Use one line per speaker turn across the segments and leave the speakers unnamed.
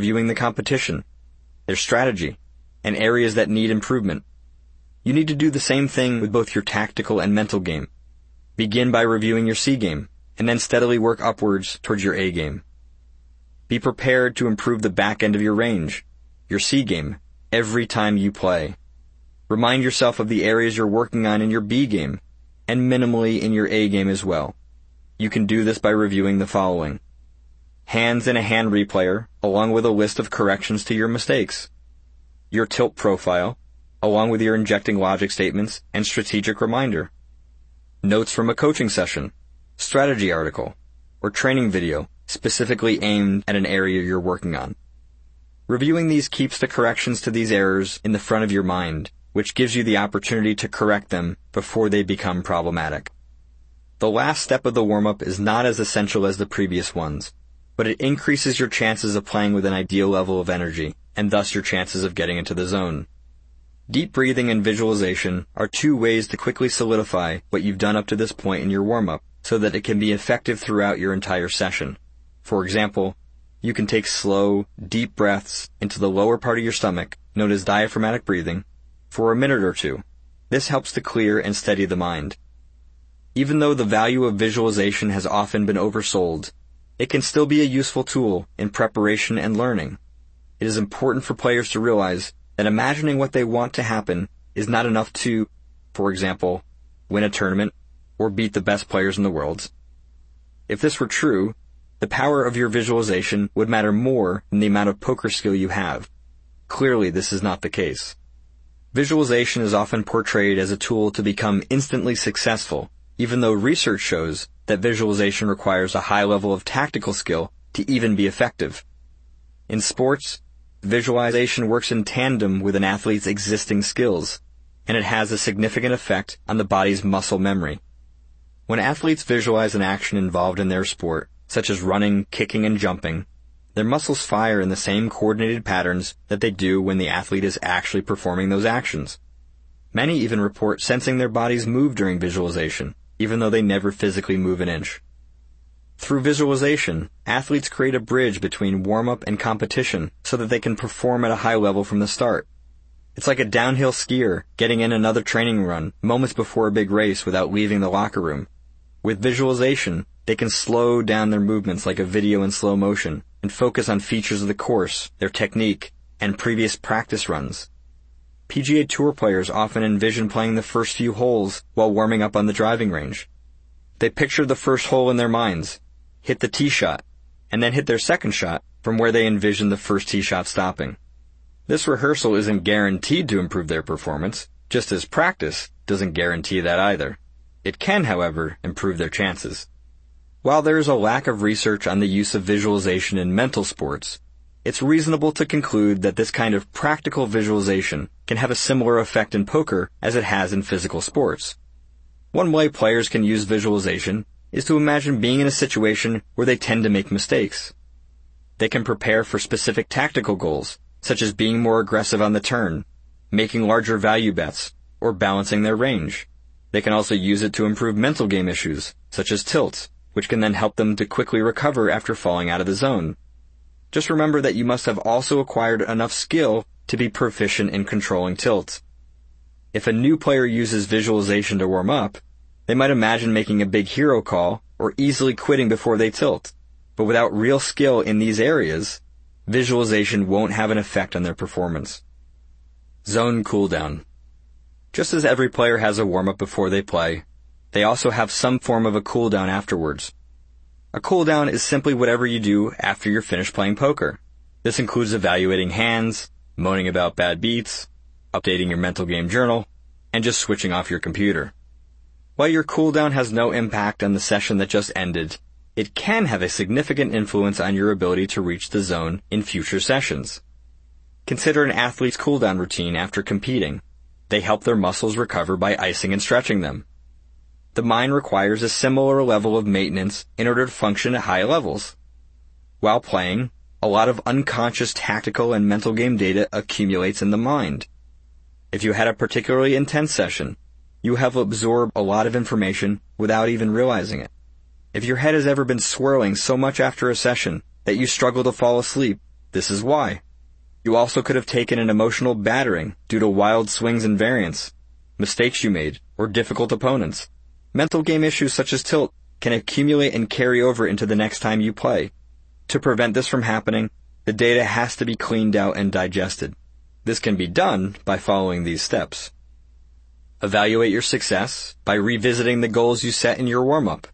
reviewing the competition, their strategy, and areas that need improvement. You need to do the same thing with both your tactical and mental game. Begin by reviewing your C game, and then steadily work upwards towards your A game. Be prepared to improve the back end of your range, your C game, every time you play. Remind yourself of the areas you're working on in your B game, and minimally in your A game as well. You can do this by reviewing the following: hands in a hand replayer, along with a list of corrections to your mistakes; your tilt profile, along with your injecting logic statements and strategic reminder; notes from a coaching session, strategy article, or training video specifically aimed at an area you're working on. Reviewing these keeps the corrections to these errors in the front of your mind, which gives you the opportunity to correct them before they become problematic. The last step of the warm-up is not as essential as the previous ones, but it increases your chances of playing with an ideal level of energy, and thus your chances of getting into the zone. Deep breathing and visualization are two ways to quickly solidify what you've done up to this point in your warm-up so that it can be effective throughout your entire session. For example, you can take slow, deep breaths into the lower part of your stomach, known as diaphragmatic breathing, for a minute or two. This helps to clear and steady the mind. Even though the value of visualization has often been oversold, it can still be a useful tool in preparation and learning. It is important for players to realize that imagining what they want to happen is not enough to, for example, win a tournament or beat the best players in the world. If this were true, the power of your visualization would matter more than the amount of poker skill you have. Clearly, this is not the case. Visualization is often portrayed as a tool to become instantly successful, even though research shows that visualization requires a high level of tactical skill to even be effective. In sports, visualization works in tandem with an athlete's existing skills, and it has a significant effect on the body's muscle memory. When athletes visualize an action involved in their sport, such as running, kicking, and jumping, their muscles fire in the same coordinated patterns that they do when the athlete is actually performing those actions. Many even report sensing their bodies move during visualization, even though they never physically move an inch. Through visualization, athletes create a bridge between warm-up and competition so that they can perform at a high level from the start. It's like a downhill skier getting in another training run moments before a big race without leaving the locker room. With visualization, they can slow down their movements like a video in slow motion and focus on features of the course, their technique, and previous practice runs. PGA Tour players often envision playing the first few holes while warming up on the driving range. They picture the first hole in their minds, hit the tee shot, and then hit their second shot from where they envision the first tee shot stopping. This rehearsal isn't guaranteed to improve their performance, just as practice doesn't guarantee that either. It can, however, improve their chances. While there is a lack of research on the use of visualization in mental sports, it's reasonable to conclude that this kind of practical visualization can have a similar effect in poker as it has in physical sports. One way players can use visualization is to imagine being in a situation where they tend to make mistakes. They can prepare for specific tactical goals, such as being more aggressive on the turn, making larger value bets, or balancing their range. They can also use it to improve mental game issues, such as tilt, which can then help them to quickly recover after falling out of the zone. Just remember that you must have also acquired enough skill to be proficient in controlling tilt. If a new player uses visualization to warm up, they might imagine making a big hero call or easily quitting before they tilt. But without real skill in these areas, visualization won't have an effect on their performance. Zone cooldown. Just as every player has a warm-up before they play, they also have some form of a cooldown afterwards. A cooldown is simply whatever you do after you're finished playing poker. This includes evaluating hands, moaning about bad beats, updating your mental game journal, and just switching off your computer. While your cooldown has no impact on the session that just ended, it can have a significant influence on your ability to reach the zone in future sessions. Consider an athlete's cooldown routine after competing. They help their muscles recover by icing and stretching them. The mind requires a similar level of maintenance in order to function at high levels. While playing, a lot of unconscious tactical and mental game data accumulates in the mind. If you had a particularly intense session, you have absorbed a lot of information without even realizing it. If your head has ever been swirling so much after a session that you struggle to fall asleep, This is why. You also could have taken an emotional battering due to wild swings and variance, mistakes you made, or difficult opponents. Mental game issues such as tilt can accumulate and carry over into the next time you play. To prevent this from happening, the data has to be cleaned out and digested. This can be done by following these steps. Evaluate your success by revisiting the goals you set in your warm-up.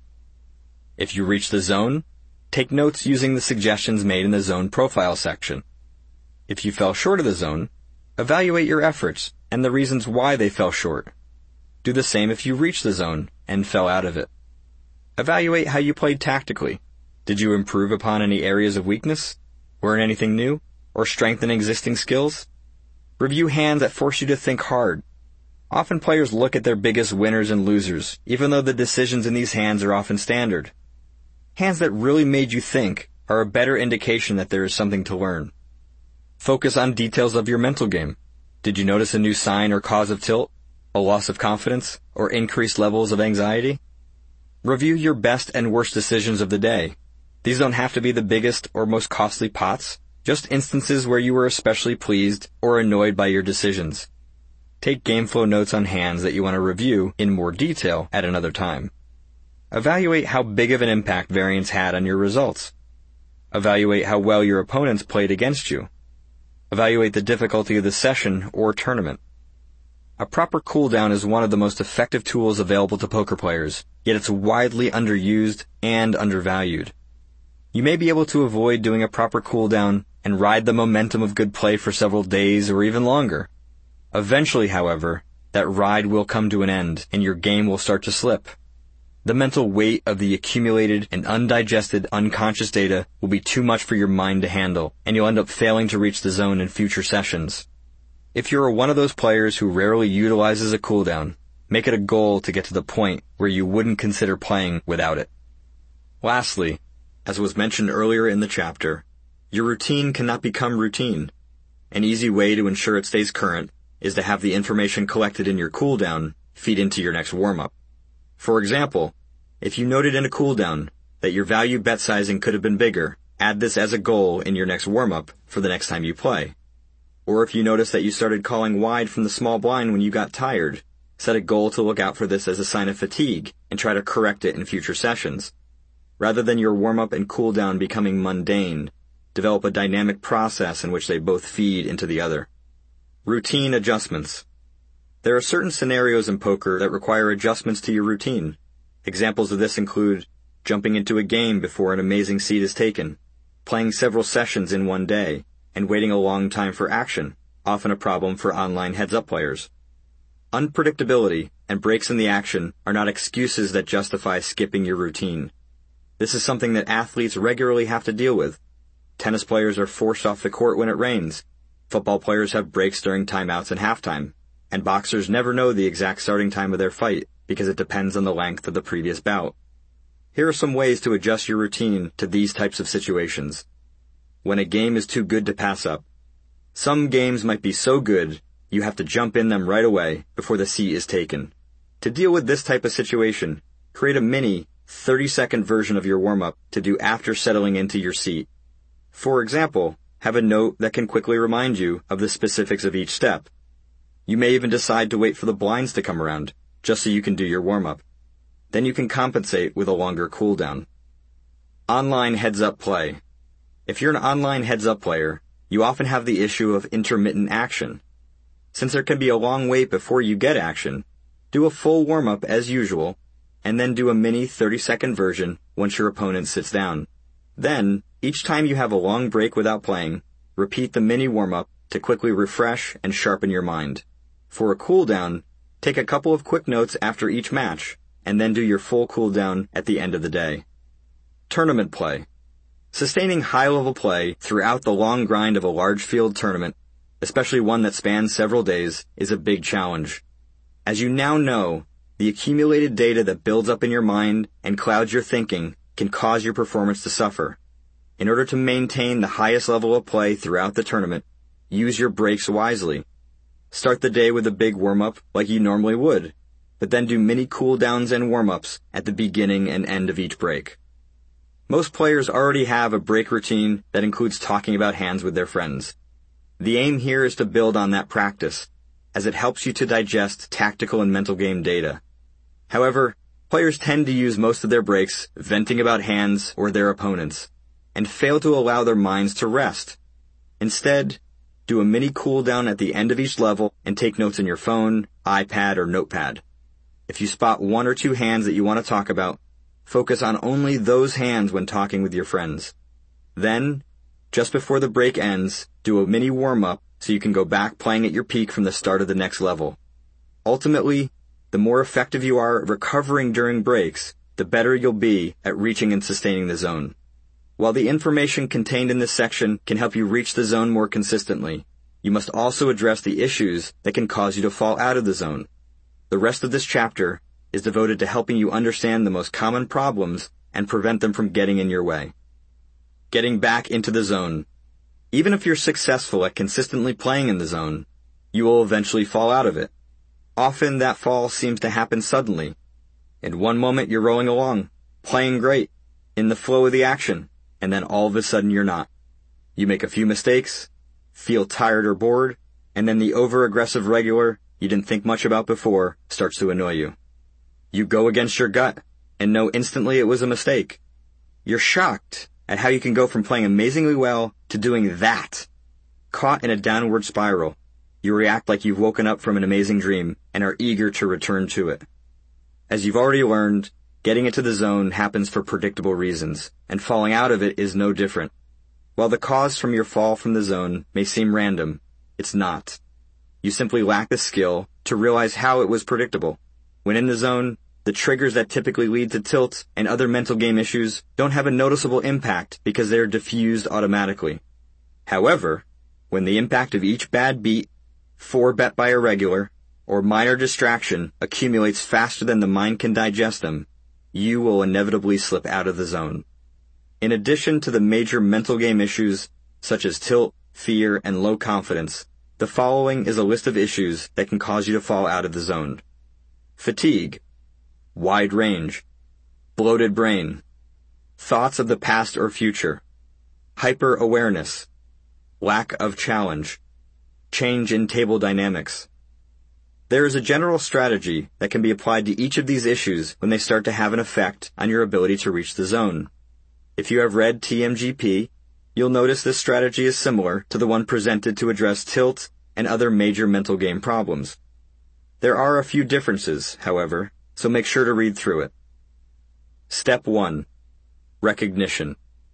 If you reach the zone, take notes using the suggestions made in the zone profile section. If you fell short of the zone, evaluate your efforts and the reasons why they fell short. Do the same if you reached the zone and fell out of it. Evaluate how you played tactically. Did you improve upon any areas of weakness, learn anything new, or strengthen existing skills? Review hands that force you to think hard. Often players look at their biggest winners and losers, even though the decisions in these hands are often standard. Hands that really made you think are a better indication that there is something to learn. Focus on details of your mental game. Did you notice a new sign or cause of tilt, a loss of confidence, or increased levels of anxiety? Review your best and worst decisions of the day. These don't have to be the biggest or most costly pots, just instances where you were especially pleased or annoyed by your decisions. Take game flow notes on hands that you want to review in more detail at another time. Evaluate how big of an impact variance had on your results. Evaluate how well your opponents played against you. Evaluate the difficulty of the session or tournament. A proper cooldown is one of the most effective tools available to poker players, yet it's widely underused and undervalued. You may be able to avoid doing a proper cooldown and ride the momentum of good play for several days or even longer. Eventually, however, that ride will come to an end and your game will start to slip. The mental weight of the accumulated and undigested unconscious data will be too much for your mind to handle, and you'll end up failing to reach the zone in future sessions. If you're one of those players who rarely utilizes a cooldown, make it a goal to get to the point where you wouldn't consider playing without it. Lastly, as was mentioned earlier in the chapter, your routine cannot become routine. An easy way to ensure it stays current is to have the information collected in your cooldown feed into your next warm-up. For example, if you noted in a cooldown that your value bet sizing could have been bigger, add this as a goal in your next warm-up for the next time you play. Or if you notice that you started calling wide from the small blind when you got tired, set a goal to look out for this as a sign of fatigue and try to correct it in future sessions. Rather than your warm-up and cooldown becoming mundane, develop a dynamic process in which they both feed into the other. Routine adjustments. There are certain scenarios in poker that require adjustments to your routine. Examples of this include jumping into a game before an amazing seed is taken, playing several sessions in one day, and waiting a long time for action, often a problem for online heads-up players. Unpredictability and breaks in the action are not excuses that justify skipping your routine. This is something that athletes regularly have to deal with. Tennis players are forced off the court when it rains. Football players have breaks during timeouts and halftime. And boxers never know the exact starting time of their fight because it depends on the length of the previous bout. Here are some ways to adjust your routine to these types of situations. When a game is too good to pass up. Some games might be so good, you have to jump in them right away before the seat is taken. To deal with this type of situation, create a mini 30-second version of your warm-up to do after settling into your seat. For example, have a note that can quickly remind you of the specifics of each step. You may even decide to wait for the blinds to come around, just so you can do your warm-up. Then you can compensate with a longer cooldown. Online heads-up play. If you're an online heads-up player, you often have the issue of intermittent action. Since there can be a long wait before you get action, do a full warm-up as usual, and then do a mini 30-second version once your opponent sits down. Then, each time you have a long break without playing, repeat the mini warm-up to quickly refresh and sharpen your mind. For a cooldown, take a couple of quick notes after each match, and then do your full cooldown at the end of the day. Tournament play. Sustaining high-level play throughout the long grind of a large field tournament, especially one that spans several days, is a big challenge. As you now know, the accumulated data that builds up in your mind and clouds your thinking can cause your performance to suffer. In order to maintain the highest level of play throughout the tournament, use your breaks wisely. Start the day with a big warm-up like you normally would, but then do mini cooldowns and warm-ups at the beginning and end of each break. Most players already have a break routine that includes talking about hands with their friends. The aim here is to build on that practice, as it helps you to digest tactical and mental game data. However, players tend to use most of their breaks venting about hands or their opponents, and fail to allow their minds to rest. Instead, do a mini cooldown at the end of each level and take notes in your phone, iPad, or notepad. If you spot one or two hands that you want to talk about, focus on only those hands when talking with your friends. Then, just before the break ends, do a mini warm-up so you can go back playing at your peak from the start of the next level. Ultimately, the more effective you are at recovering during breaks, the better you'll be at reaching and sustaining the zone. While the information contained in this section can help you reach the zone more consistently, you must also address the issues that can cause you to fall out of the zone. The rest of this chapter is devoted to helping you understand the most common problems and prevent them from getting in your way. Getting back into the zone. Even if you're successful at consistently playing in the zone, you will eventually fall out of it. Often that fall seems to happen suddenly. In one moment you're rolling along, playing great, in the flow of the action, and then all of a sudden you're not. You make a few mistakes, feel tired or bored, and then the over-aggressive regular you didn't think much about before starts to annoy you. You go against your gut, and know instantly it was a mistake. You're shocked at how you can go from playing amazingly well to doing that. Caught in a downward spiral, you react like you've woken up from an amazing dream and are eager to return to it. As you've already learned, getting into the zone happens for predictable reasons, and falling out of it is no different. While the cause from your fall from the zone may seem random, it's not. You simply lack the skill to realize how it was predictable. When in the zone, the triggers that typically lead to tilt and other mental game issues don't have a noticeable impact because they are diffused automatically. However, when the impact of each bad beat, 4-bet by a regular, or minor distraction accumulates faster than the mind can digest them, you will inevitably slip out of the zone. In addition to the major mental game issues, such as tilt, fear, and low confidence, the following is a list of issues that can cause you to fall out of the zone. Fatigue, wide range, bloated brain, thoughts of the past or future, hyper-awareness, lack of challenge, change in table dynamics. There is a general strategy that can be applied to each of these issues when they start to have an effect on your ability to reach the zone. If you have read TMGP, you'll notice this strategy is similar to the one presented to address tilt and other major mental game problems. There are a few differences, however, so make sure to read through it. Step 1. Recognition.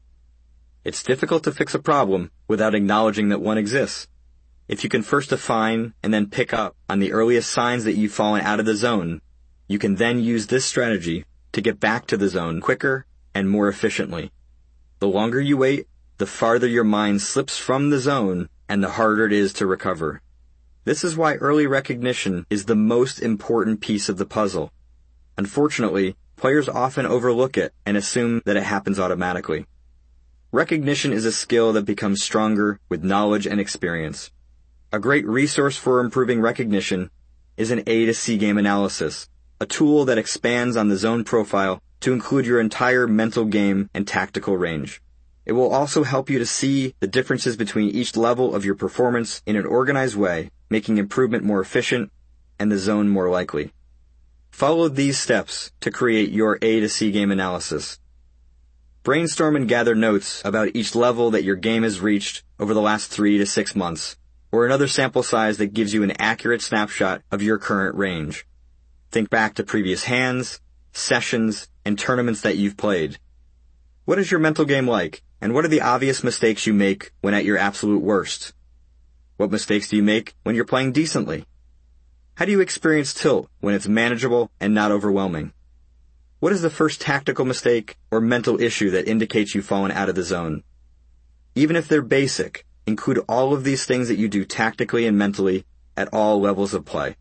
It's difficult to fix a problem without acknowledging that one exists. If you can first define and then pick up on the earliest signs that you've fallen out of the zone, you can then use this strategy to get back to the zone quicker and more efficiently. The longer you wait, the farther your mind slips from the zone and the harder it is to recover. This is why early recognition is the most important piece of the puzzle. Unfortunately, players often overlook it and assume that it happens automatically. Recognition is a skill that becomes stronger with knowledge and experience. A great resource for improving recognition is an A to C game analysis, a tool that expands on the zone profile to include your entire mental game and tactical range. It will also help you to see the differences between each level of your performance in an organized way, making improvement more efficient and the zone more likely. Follow these steps to create your A to C game analysis. Brainstorm and gather notes about each level that your game has reached over the last 3 to 6 months, or another sample size that gives you an accurate snapshot of your current range. Think back to previous hands, sessions, and tournaments that you've played. What is your mental game like, and what are the obvious mistakes you make when at your absolute worst? What mistakes do you make when you're playing decently? How do you experience tilt when it's manageable and not overwhelming? What is the first tactical mistake or mental issue that indicates you've fallen out of the zone? Even if they're basic, include all of these things that you do tactically and mentally at all levels of play.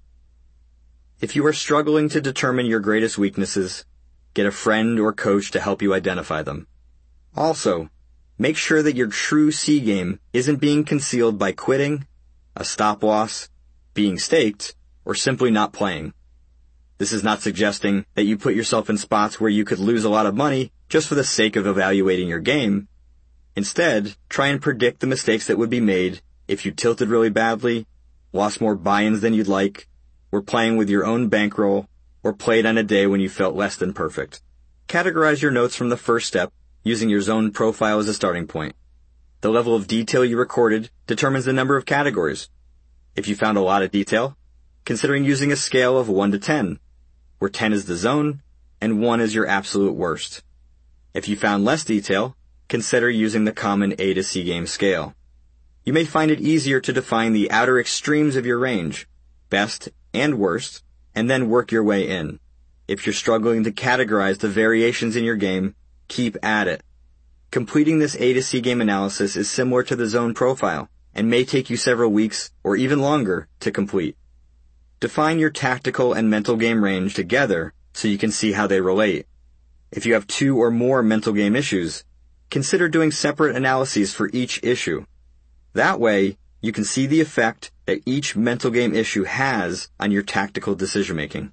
If you are struggling to determine your greatest weaknesses, get a friend or coach to help you identify them. Also, make sure that your true C game isn't being concealed by quitting, a stop loss, being staked, or simply not playing. This is not suggesting that you put yourself in spots where you could lose a lot of money just for the sake of evaluating your game. Instead, try and predict the mistakes that would be made if you tilted really badly, lost more buy-ins than you'd like, were playing with your own bankroll, or played on a day when you felt less than perfect. Categorize your notes from the first step using your zone profile as a starting point. The level of detail you recorded determines the number of categories. If you found a lot of detail, considering using a scale of 1 to 10, where 10 is the zone and 1 is your absolute worst. If you found less detail, consider using the common A to C game scale. You may find it easier to define the outer extremes of your range, best and worst, and then work your way in. If you're struggling to categorize the variations in your game, keep at it. Completing this A to C game analysis is similar to the zone profile and may take you several weeks or even longer to complete. Define your tactical and mental game range together so you can see how they relate. If you have 2 or more mental game issues, consider doing separate analyses for each issue. That way, you can see the effect that each mental game issue has on your tactical decision-making.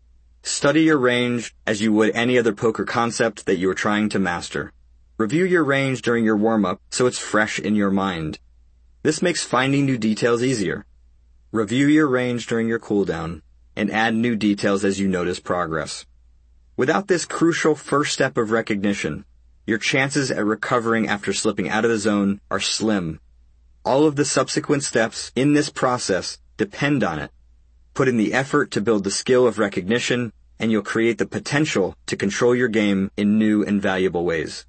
Study your range as you would any other poker concept that you are trying to master. Review your range during your warm-up so it's fresh in your mind. This makes finding new details easier. Review your range during your cooldown and add new details as you notice progress. Without this crucial first step of recognition, your chances at recovering after slipping out of the zone are slim. All of the subsequent steps in this process depend on it. Put in the effort to build the skill of recognition, and you'll create the potential to control your game in new and valuable ways.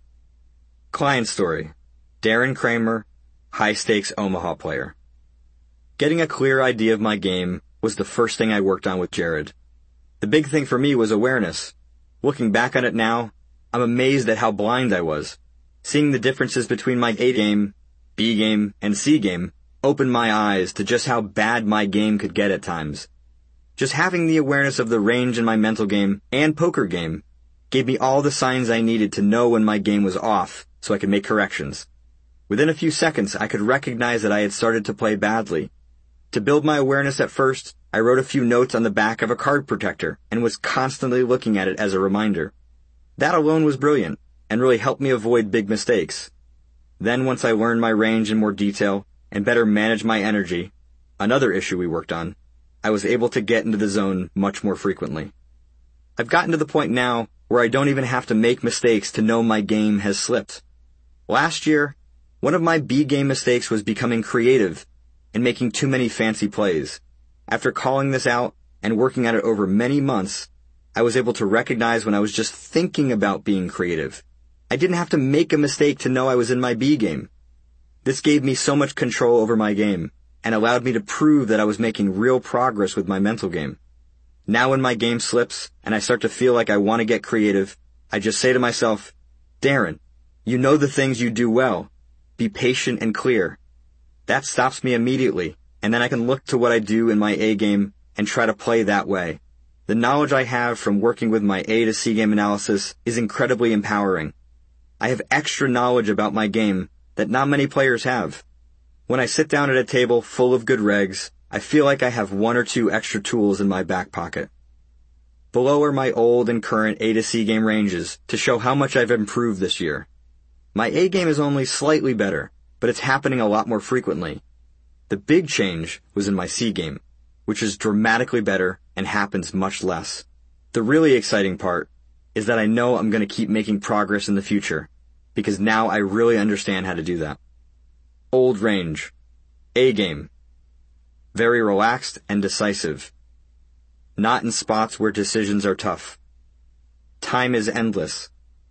Client story. Darren Kramer, high-stakes Omaha player. Getting a clear idea of my game was the first thing I worked on with Jared. The big thing for me was awareness. Looking back on it now, I'm amazed at how blind I was. Seeing the differences between my A game, B game, and C game opened my eyes to just how bad my game could get at times. Just having the awareness of the range in my mental game and poker game gave me all the signs I needed to know when my game was off so I could make corrections. Within a few seconds, I could recognize that I had started to play badly. To build my awareness at first, I wrote a few notes on the back of a card protector and was constantly looking at it as a reminder. That alone was brilliant and really helped me avoid big mistakes. Then once I learned my range in more detail and better manage my energy, another issue we worked on, I was able to get into the zone much more frequently. I've gotten to the point now where I don't even have to make mistakes to know my game has slipped. Last year, one of my B game mistakes was becoming creative and making too many fancy plays. After calling this out and working at it over many months, I was able to recognize when I was just thinking about being creative. I didn't have to make a mistake to know I was in my B game. This gave me so much control over my game and allowed me to prove that I was making real progress with my mental game. Now when my game slips and I start to feel like I want to get creative, I just say to myself, Darren, you know the things you do well. Be patient and clear. That stops me immediately, and then I can look to what I do in my A game and try to play that way. The knowledge I have from working with my A to C game analysis is incredibly empowering. I have extra knowledge about my game that not many players have. When I sit down at a table full of good regs, I feel like I have 1 or 2 extra tools in my back pocket. Below are my old and current A to C game ranges to show how much I've improved this year. My A game is only slightly better, but it's happening a lot more frequently. The big change was in my C game, which is dramatically better and happens much less. The really exciting part is that I know I'm going to keep making progress in the future, because now I really understand how to do that. Old range. A game. Very relaxed and decisive. Not in spots where decisions are tough. Time is endless.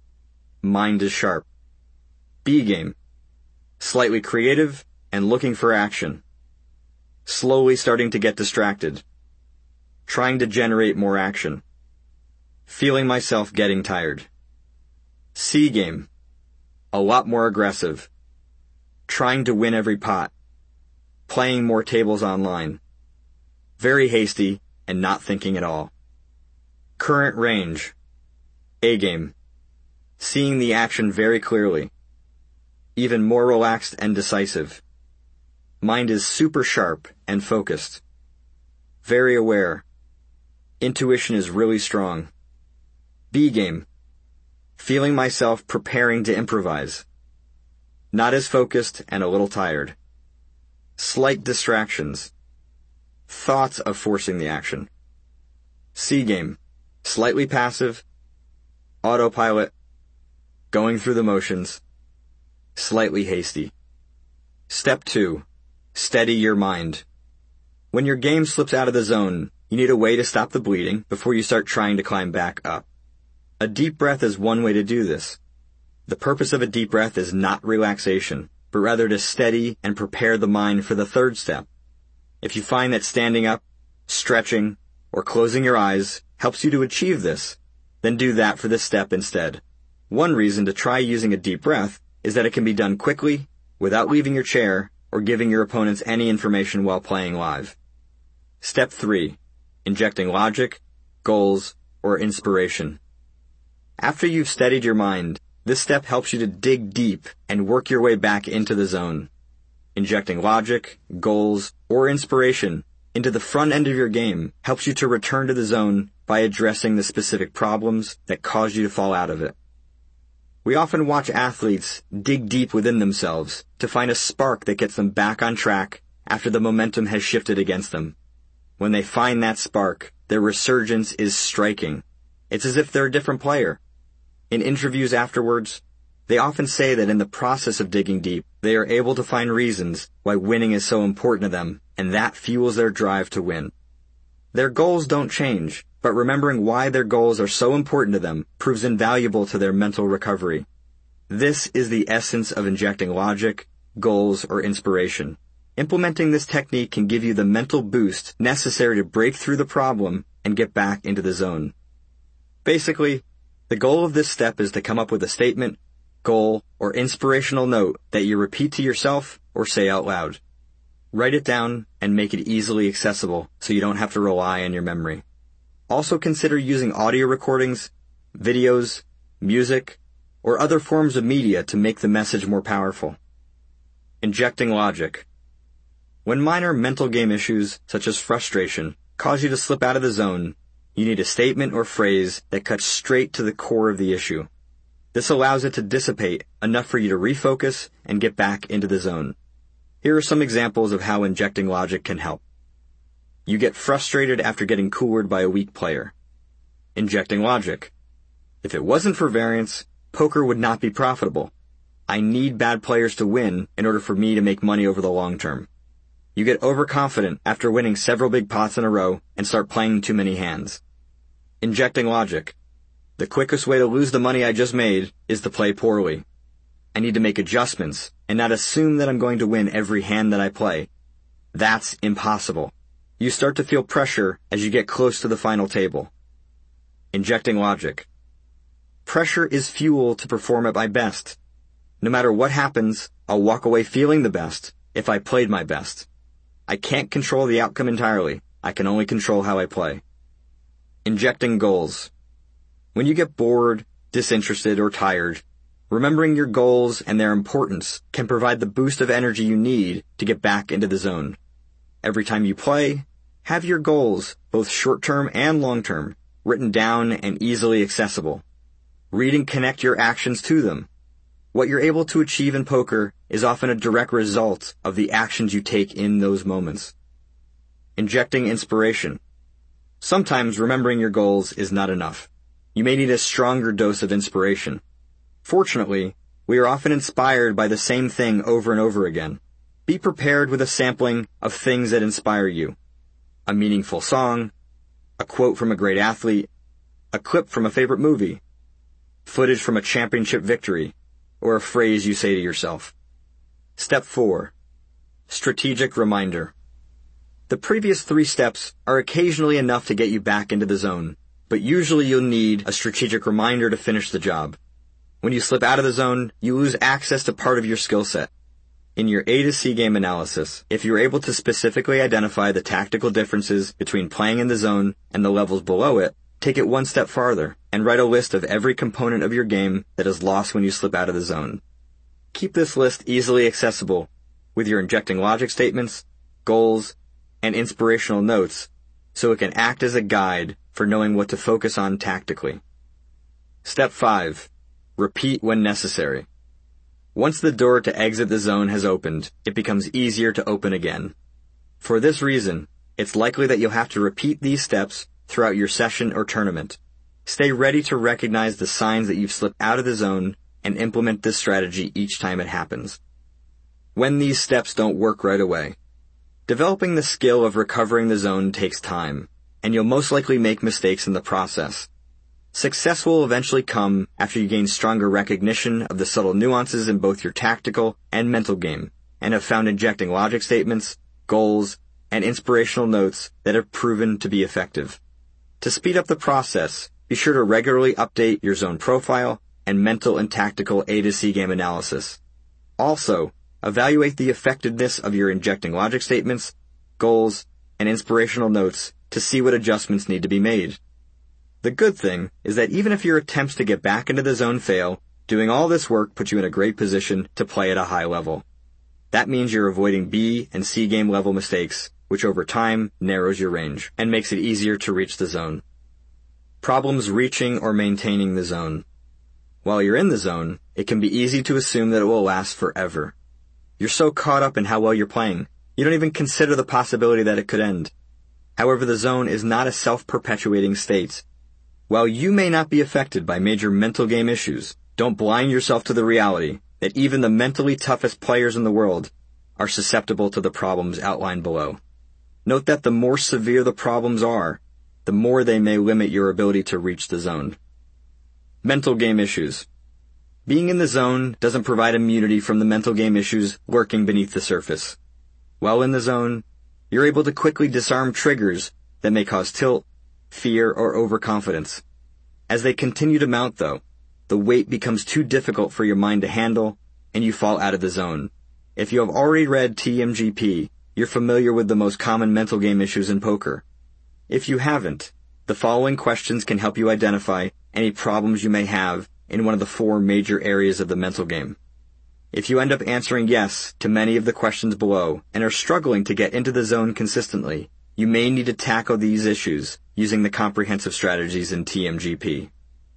Mind is sharp. B game. Slightly creative and looking for action. Slowly starting to get distracted. Trying to generate more action. Feeling myself getting tired. C game. A lot more aggressive. Trying to win every pot. Playing more tables online. Very hasty and not thinking at all. Current range. A game. Seeing the action very clearly. Even more relaxed and decisive. Mind is super sharp and focused. Very aware. Intuition is really strong. B game. feeling myself preparing to improvise. Not as focused and a little tired. Slight distractions. Thoughts of forcing the action. C game. Slightly passive. Autopilot. Going through the motions. Slightly hasty. Step 2. Steady your mind. When your game slips out of the zone, you need a way to stop the bleeding before you start trying to climb back up. A deep breath is one way to do this. The purpose of a deep breath is not relaxation, but rather to steady and prepare the mind for the third step. If you find that standing up, stretching, or closing your eyes helps you to achieve this, then do that for this step instead. One reason to try using a deep breath is that it can be done quickly, without leaving your chair or giving your opponents any information while playing live. Step 3. Injecting logic, goals, or inspiration. After you've steadied your mind, this step helps you to dig deep and work your way back into the zone. Injecting logic, goals, or inspiration into the front end of your game helps you to return to the zone by addressing the specific problems that caused you to fall out of it. We often watch athletes dig deep within themselves to find a spark that gets them back on track after the momentum has shifted against them. When they find that spark, their resurgence is striking. It's as if they're a different player. In interviews afterwards, they often say that in the process of digging deep, they are able to find reasons why winning is so important to them, and that fuels their drive to win. Their goals don't change, but remembering why their goals are so important to them proves invaluable to their mental recovery. This is the essence of injecting logic, goals, or inspiration. Implementing this technique can give you the mental boost necessary to break through the problem and get back into the zone. Basically, the goal of this step is to come up with a statement, goal, or inspirational note that you repeat to yourself or say out loud. Write it down and make it easily accessible so you don't have to rely on your memory. Also consider using audio recordings, videos, music, or other forms of media to make the message more powerful. Injecting logic. When minor mental game issues, such as frustration, cause you to slip out of the zone, you need a statement or phrase that cuts straight to the core of the issue. This allows it to dissipate enough for you to refocus and get back into the zone. Here are some examples of how injecting logic can help. You get frustrated after getting coolered by a weak player. Injecting logic. If it wasn't for variance, poker would not be profitable. I need bad players to win in order for me to make money over the long term. You get overconfident after winning several big pots in a row and start playing too many hands. Injecting logic. The quickest way to lose the money I just made is to play poorly. I need to make adjustments and not assume that I'm going to win every hand that I play. That's impossible. You start to feel pressure as you get close to the final table. Injecting logic. Pressure is fuel to perform at my best. No matter what happens, I'll walk away feeling the best if I played my best. I can't control the outcome entirely. I can only control how I play. Injecting goals. When you get bored, disinterested, or tired, remembering your goals and their importance can provide the boost of energy you need to get back into the zone. Every time you play, have your goals, both short-term and long-term, written down and easily accessible. Read and connect your actions to them. What you're able to achieve in poker is often a direct result of the actions you take in those moments. Injecting inspiration. Sometimes remembering your goals is not enough. You may need a stronger dose of inspiration. Fortunately, we are often inspired by the same thing over and over again. Be prepared with a sampling of things that inspire you. A meaningful song, a quote from a great athlete, a clip from a favorite movie, footage from a championship victory, or a phrase you say to yourself. Step 4. Strategic reminder. The previous 3 steps are occasionally enough to get you back into the zone, but usually you'll need a strategic reminder to finish the job. When you slip out of the zone, you lose access to part of your skill set. In your A to C game analysis, if you're able to specifically identify the tactical differences between playing in the zone and the levels below it, take it one step farther and write a list of every component of your game that is lost when you slip out of the zone. Keep this list easily accessible with your injecting logic statements, goals, and inspirational notes so it can act as a guide for knowing what to focus on tactically. Step 5. Repeat when necessary. Once the door to exit the zone has opened, it becomes easier to open again. For this reason, it's likely that you'll have to repeat these steps throughout your session or tournament. Stay ready to recognize the signs that you've slipped out of the zone and implement this strategy each time it happens. When these steps don't work right away, developing the skill of recovering the zone takes time, and you'll most likely make mistakes in the process. Success will eventually come after you gain stronger recognition of the subtle nuances in both your tactical and mental game, and have found injecting logic statements, goals, and inspirational notes that have proven to be effective. To speed up the process, be sure to regularly update your zone profile and mental and tactical A to C game analysis. Also, evaluate the effectiveness of your injecting logic statements, goals, and inspirational notes to see what adjustments need to be made. The good thing is that even if your attempts to get back into the zone fail, doing all this work puts you in a great position to play at a high level. That means you're avoiding B and C game level mistakes, which over time narrows your range and makes it easier to reach the zone. Problems reaching or maintaining the zone. While you're in the zone, it can be easy to assume that it will last forever. You're so caught up in how well you're playing, you don't even consider the possibility that it could end. However, the zone is not a self-perpetuating state. While you may not be affected by major mental game issues, don't blind yourself to the reality that even the mentally toughest players in the world are susceptible to the problems outlined below. Note that the more severe the problems are, the more they may limit your ability to reach the zone. Mental game issues. Being in the zone doesn't provide immunity from the mental game issues lurking beneath the surface. While in the zone, you're able to quickly disarm triggers that may cause tilt, fear, or overconfidence. As they continue to mount, though, the weight becomes too difficult for your mind to handle, and you fall out of the zone. If you have already read TMGP, you're familiar with the most common mental game issues in poker. If you haven't, the following questions can help you identify any problems you may have in one of the 4 major areas of the mental game. If you end up answering yes to many of the questions below and are struggling to get into the zone consistently, you may need to tackle these issues using the comprehensive strategies in TMGP.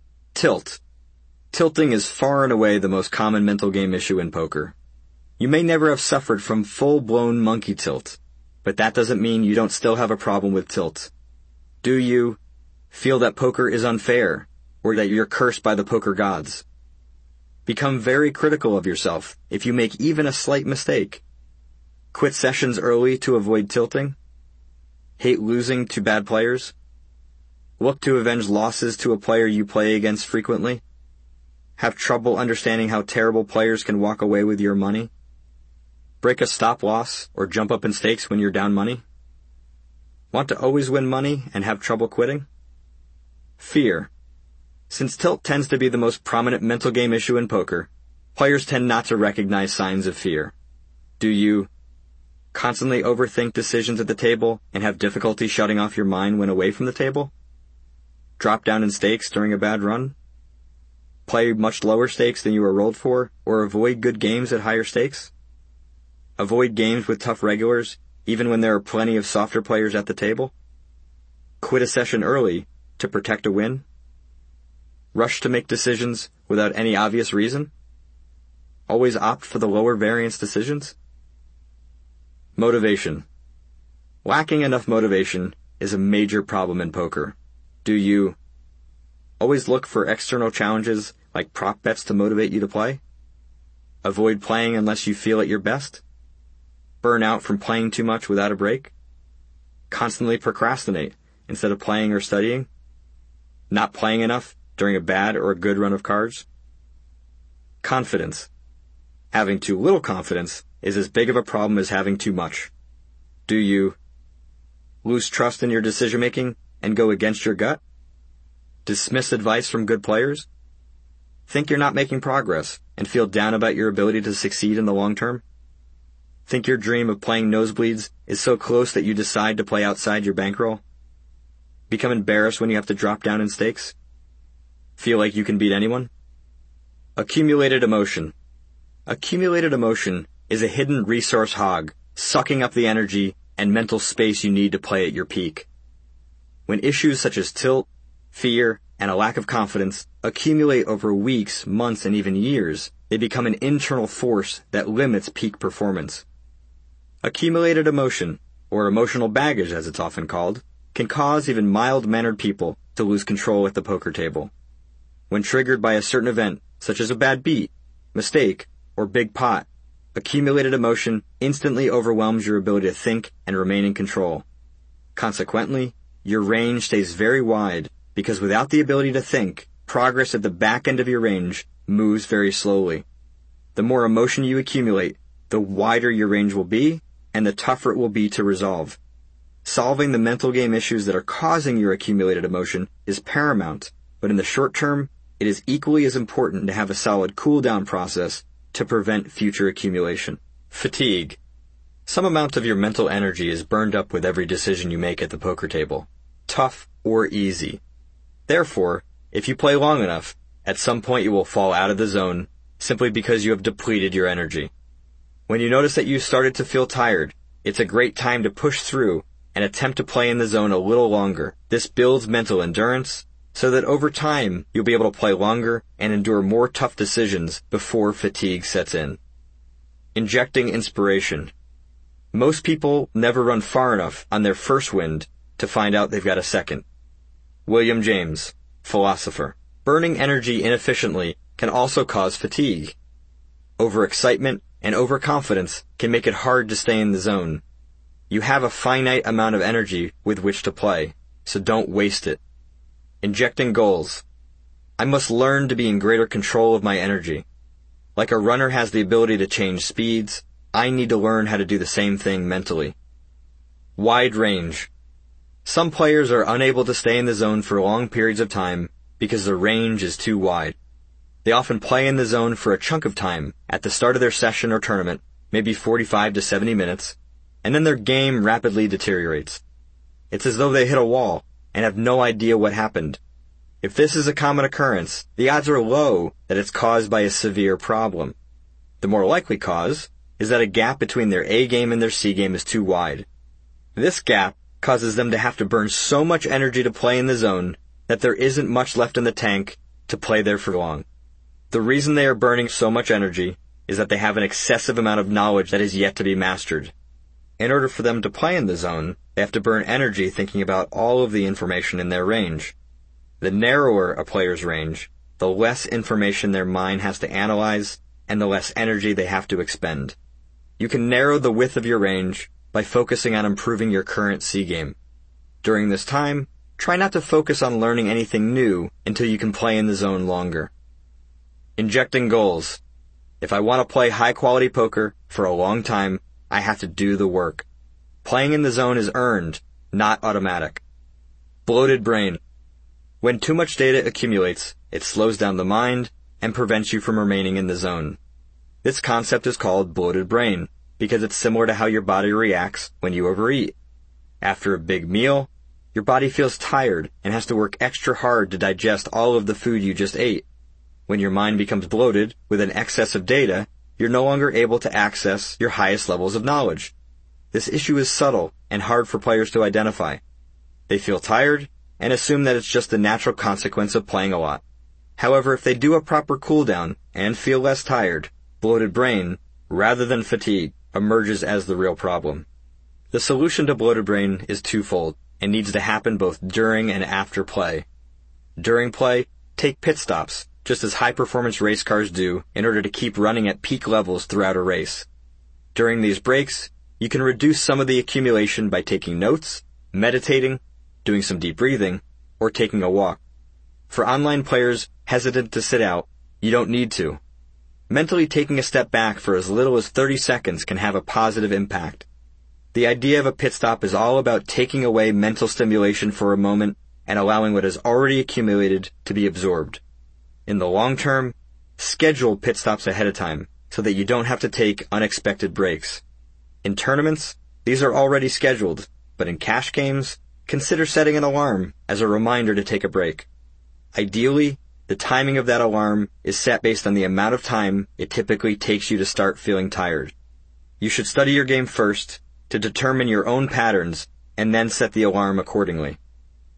Tilt. Tilting is far and away the most common mental game issue in poker. You may never have suffered from full-blown monkey tilt, but that doesn't mean you don't still have a problem with tilt. Do you feel that poker is unfair, or that you're cursed by the poker gods? Become very critical of yourself if you make even a slight mistake. Quit sessions early to avoid tilting. Hate losing to bad players. Look to avenge losses to a player you play against frequently. Have trouble understanding how terrible players can walk away with your money. Break a stop loss or jump up in stakes when you're down money. Want to always win money and have trouble quitting? Fear. Since tilt tends to be the most prominent mental game issue in poker, players tend not to recognize signs of fear. Do you constantly overthink decisions at the table and have difficulty shutting off your mind when away from the table? Drop down in stakes during a bad run? Play much lower stakes than you were rolled for, or avoid good games at higher stakes? Avoid games with tough regulars, even when there are plenty of softer players at the table? Quit a session early to protect a win? Rush to make decisions without any obvious reason? Always opt for the lower variance decisions? Motivation. Lacking enough motivation is a major problem in poker. Do you always look for external challenges like prop bets to motivate you to play? Avoid playing unless you feel at your best? Burn out from playing too much without a break? Constantly procrastinate instead of playing or studying? Not playing enough during a bad or a good run of cards? Confidence. Having too little confidence is as big of a problem as having too much. Do you lose trust in your decision-making and go against your gut? Dismiss advice from good players? Think you're not making progress and feel down about your ability to succeed in the long term? Think your dream of playing nosebleeds is so close that you decide to play outside your bankroll? Become embarrassed when you have to drop down in stakes? Feel like you can beat anyone? Accumulated emotion. Accumulated emotion is a hidden resource hog, sucking up the energy and mental space you need to play at your peak. When issues such as tilt, fear, and a lack of confidence accumulate over weeks, months, and even years, they become an internal force that limits peak performance. Accumulated emotion, or emotional baggage as it's often called, can cause even mild-mannered people to lose control at the poker table. When triggered by a certain event, such as a bad beat, mistake, or big pot, accumulated emotion instantly overwhelms your ability to think and remain in control. Consequently, your range stays very wide because without the ability to think, progress at the back end of your range moves very slowly. The more emotion you accumulate, the wider your range will be, and the tougher it will be to resolve. Solving the mental game issues that are causing your accumulated emotion is paramount, but in the short term, it is equally as important to have a solid cool-down process to prevent future accumulation. Fatigue. Some amount of your mental energy is burned up with every decision you make at the poker table, tough or easy. Therefore, if you play long enough, at some point you will fall out of the zone simply because you have depleted your energy. When you notice that you started to feel tired, it's a great time to push through and attempt to play in the zone a little longer. This builds mental endurance so that over time you'll be able to play longer and endure more tough decisions before fatigue sets in. Injecting inspiration. Most people never run far enough on their first wind to find out they've got a second. William James, philosopher. Burning energy inefficiently can also cause fatigue. Overexcitement and overconfidence can make it hard to stay in the zone. You have a finite amount of energy with which to play, so don't waste it. Injecting goals. I must learn to be in greater control of my energy. Like a runner has the ability to change speeds, I need to learn how to do the same thing mentally. Wide range. Some players are unable to stay in the zone for long periods of time because their range is too wide. They often play in the zone for a chunk of time at the start of their session or tournament, maybe 45 to 70 minutes, and then their game rapidly deteriorates. It's as though they hit a wall and have no idea what happened. If this is a common occurrence, the odds are low that it's caused by a severe problem. The more likely cause is that a gap between their A game and their C game is too wide. This gap causes them to have to burn so much energy to play in the zone that there isn't much left in the tank to play there for long. The reason they are burning so much energy is that they have an excessive amount of knowledge that is yet to be mastered. In order for them to play in the zone, they have to burn energy thinking about all of the information in their range. The narrower a player's range, the less information their mind has to analyze and the less energy they have to expend. You can narrow the width of your range by focusing on improving your current C game. During this time, try not to focus on learning anything new until you can play in the zone longer. Injecting goals. If I want to play high-quality poker for a long time, I have to do the work. Playing in the zone is earned, not automatic. Bloated brain. When too much data accumulates, it slows down the mind and prevents you from remaining in the zone. This concept is called bloated brain because it's similar to how your body reacts when you overeat. After a big meal, your body feels tired and has to work extra hard to digest all of the food you just ate. When your mind becomes bloated with an excess of data, you're no longer able to access your highest levels of knowledge. This issue is subtle and hard for players to identify. They feel tired and assume that it's just the natural consequence of playing a lot. However, if they do a proper cool down and feel less tired, bloated brain, rather than fatigue, emerges as the real problem. The solution to bloated brain is twofold and needs to happen both during and after play. During play, take pit stops, just as high-performance race cars do in order to keep running at peak levels throughout a race. During these breaks, you can reduce some of the accumulation by taking notes, meditating, doing some deep breathing, or taking a walk. For online players hesitant to sit out, you don't need to. Mentally taking a step back for as little as 30 seconds can have a positive impact. The idea of a pit stop is all about taking away mental stimulation for a moment and allowing what has already accumulated to be absorbed. In the long term, schedule pit stops ahead of time so that you don't have to take unexpected breaks. In tournaments, these are already scheduled, but in cash games, consider setting an alarm as a reminder to take a break. Ideally, the timing of that alarm is set based on the amount of time it typically takes you to start feeling tired. You should study your game first to determine your own patterns and then set the alarm accordingly.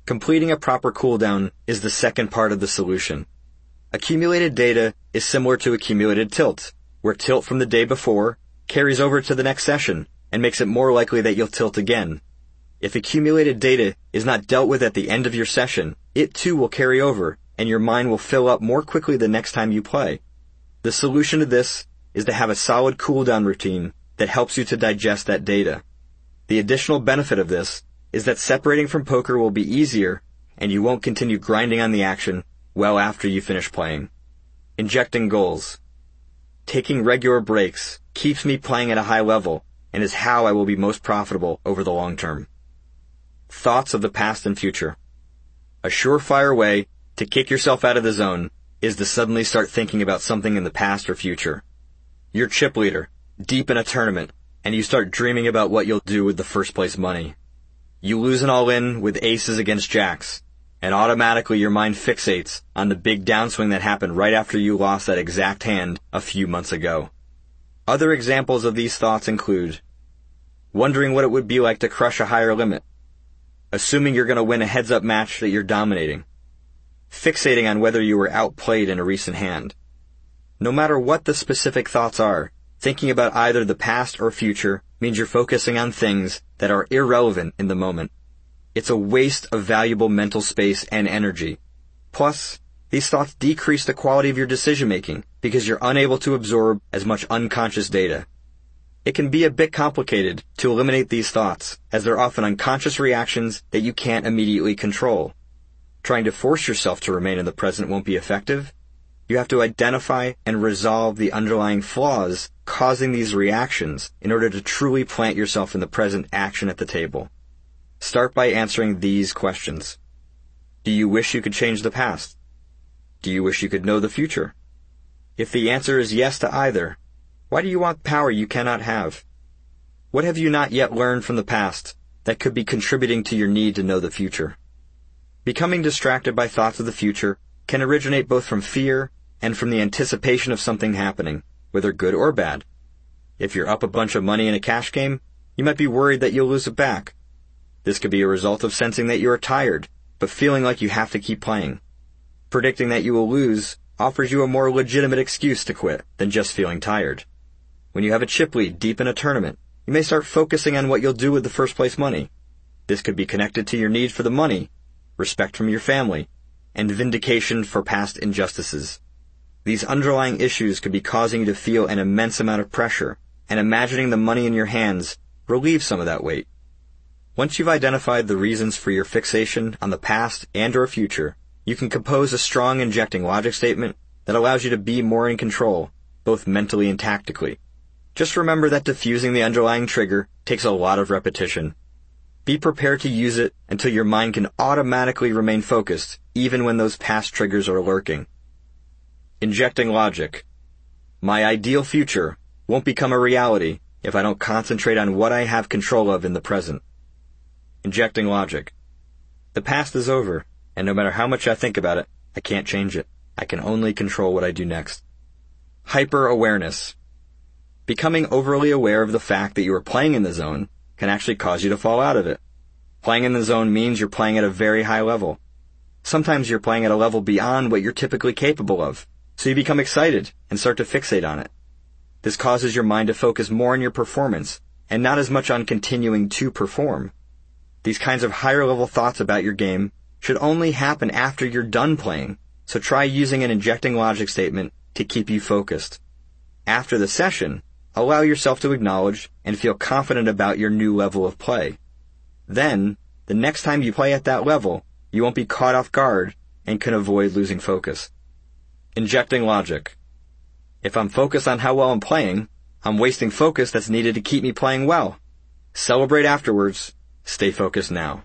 Completing a proper cooldown is the second part of the solution. Accumulated data is similar to accumulated tilt, where tilt from the day before carries over to the next session and makes it more likely that you'll tilt again. If accumulated data is not dealt with at the end of your session, it too will carry over, and your mind will fill up more quickly the next time you play. The solution to this is to have a solid cooldown routine that helps you to digest that data. The additional benefit of this is that separating from poker will be easier, and you won't continue grinding on the action well after you finish playing. Injecting goals. Taking regular breaks keeps me playing at a high level and is how I will be most profitable over the long term. Thoughts of the past and future. A surefire way to kick yourself out of the zone is to suddenly start thinking about something in the past or future. You're chip leader, deep in a tournament, and you start dreaming about what you'll do with the first place money. You lose an all-in with aces against jacks, and automatically your mind fixates on the big downswing that happened right after you lost that exact hand a few months ago. Other examples of these thoughts include wondering what it would be like to crush a higher limit, assuming you're going to win a heads-up match that you're dominating, fixating on whether you were outplayed in a recent hand. No matter what the specific thoughts are, thinking about either the past or future means you're focusing on things that are irrelevant in the moment. It's a waste of valuable mental space and energy. Plus, these thoughts decrease the quality of your decision-making because you're unable to absorb as much unconscious data. It can be a bit complicated to eliminate these thoughts, as they're often unconscious reactions that you can't immediately control. Trying to force yourself to remain in the present won't be effective. You have to identify and resolve the underlying flaws causing these reactions in order to truly plant yourself in the present action at the table. Start by answering these questions. Do you wish you could change the past? Do you wish you could know the future? If the answer is yes to either, why do you want power you cannot have? What have you not yet learned from the past that could be contributing to your need to know the future? Becoming distracted by thoughts of the future can originate both from fear and from the anticipation of something happening, whether good or bad. If you're up a bunch of money in a cash game, you might be worried that you'll lose it back. This could be a result of sensing that you are tired, but feeling like you have to keep playing. Predicting that you will lose offers you a more legitimate excuse to quit than just feeling tired. When you have a chip lead deep in a tournament, you may start focusing on what you'll do with the first place money. This could be connected to your need for the money, respect from your family, and vindication for past injustices. These underlying issues could be causing you to feel an immense amount of pressure, and imagining the money in your hands relieves some of that weight. Once you've identified the reasons for your fixation on the past and or future, you can compose a strong injecting logic statement that allows you to be more in control, both mentally and tactically. Just remember that diffusing the underlying trigger takes a lot of repetition. Be prepared to use it until your mind can automatically remain focused, even when those past triggers are lurking. Injecting logic. My ideal future won't become a reality if I don't concentrate on what I have control of in the present. Injecting logic. The past is over, and no matter how much I think about it, I can't change it. I can only control what I do next. Hyper-awareness. Becoming overly aware of the fact that you are playing in the zone can actually cause you to fall out of it. Playing in the zone means you're playing at a very high level. Sometimes you're playing at a level beyond what you're typically capable of, so you become excited and start to fixate on it. This causes your mind to focus more on your performance and not as much on continuing to perform. These kinds of higher-level thoughts about your game should only happen after you're done playing, so try using an injecting logic statement to keep you focused. After the session, allow yourself to acknowledge and feel confident about your new level of play. Then, the next time you play at that level, you won't be caught off guard and can avoid losing focus. Injecting logic. If I'm focused on how well I'm playing, I'm wasting focus that's needed to keep me playing well. Celebrate afterwards. Stay focused now.